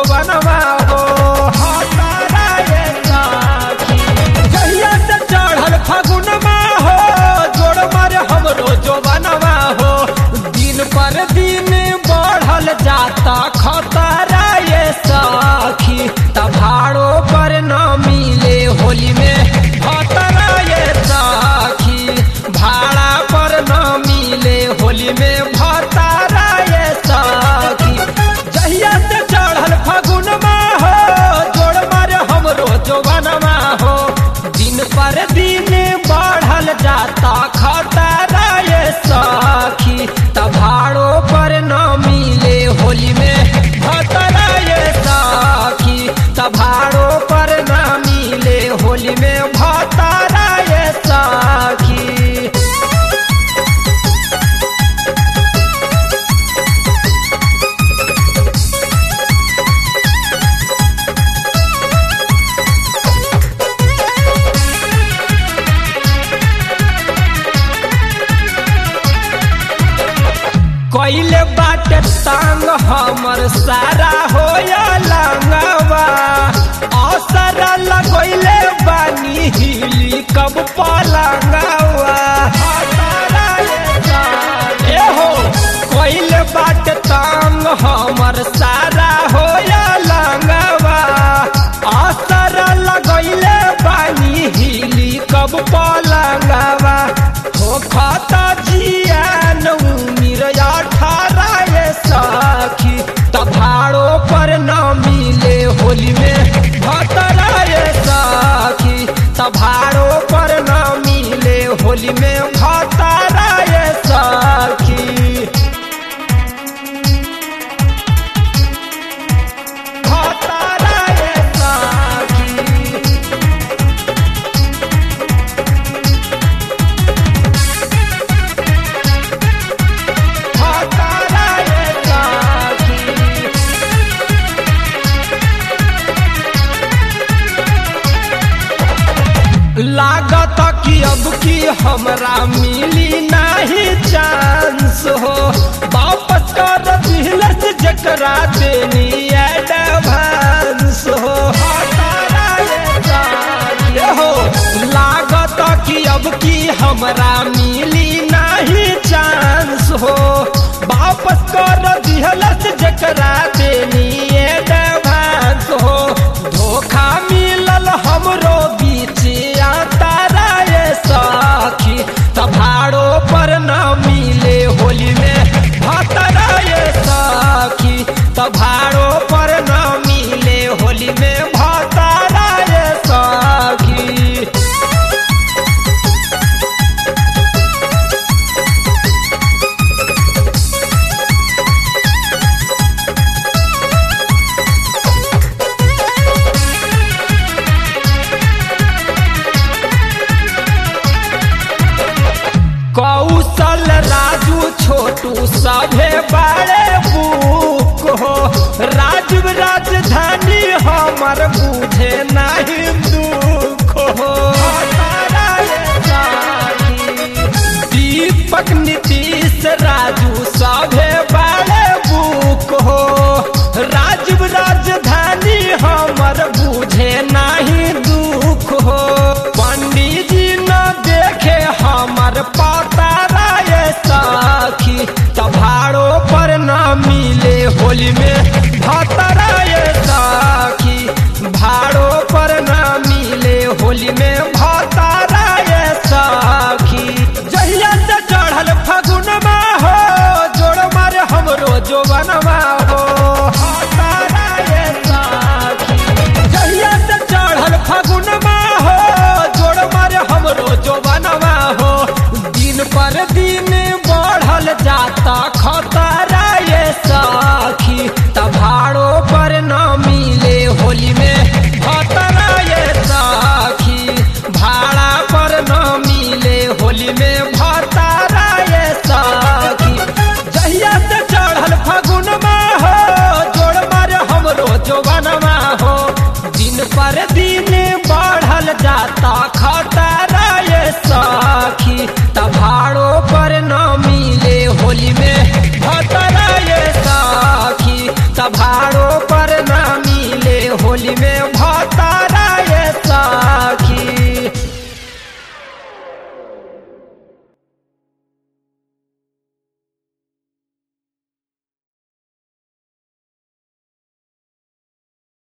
बनवा हो हतारा ये साखी जहिया से चढ़ल फागुनमा हो जोड़ मारे हमरो जो बनवा हो दिन पर दिन बढ़ल जाता खतरा ये साखी तभाड़ो पर न मिले होली में खतरा ये साखी भाड़ा पर न मिले होली में भतारा ये साखी जहिया से चढ़ल फागुनमा हो जोड़ मारे हमरो जवानमा हो दिन पर दिन बढ़ल जाता खतरा ये साखी तभाड़ो पर न मिले होली में भतारा ये साखी तभाड़ो पर न मिले होली में भतारा ये साखी कैले बाटे तांग हमर सारा होया लंगवा असरा लगैले बानी हिली कब पलंगवा ए हो कैले बाटे तांग हमर सारा होया लंगवा असरा लगैले बानी हिली कब पलंगवा हो खाता जियान उमिर 18 ये साखी तभाड़ो पर न मिले होली में भतरा ये साखी तभाड़ो पर न मिले होली में भतरा ये साखी भतरा ये साखी लागत कि अब की हमरा मिली नहीं चांस हो वापस कर दिलस जकरा देनी एडवांस हो लागत कि अब की हमरा मिली नहीं चांस हो वापस कर दिलस जकरा देनी एडवांस हो धोखा मिलल हमरो तारा ये साखी तभाड़ो पर न मिले होली में भतरा ये साखी तभाड़ो पर न मिले होली में भतरा ये साखी कौशल राजू छोटू सभे बड़े बुक हो राजीव राजधानी हमर बुझे नहीं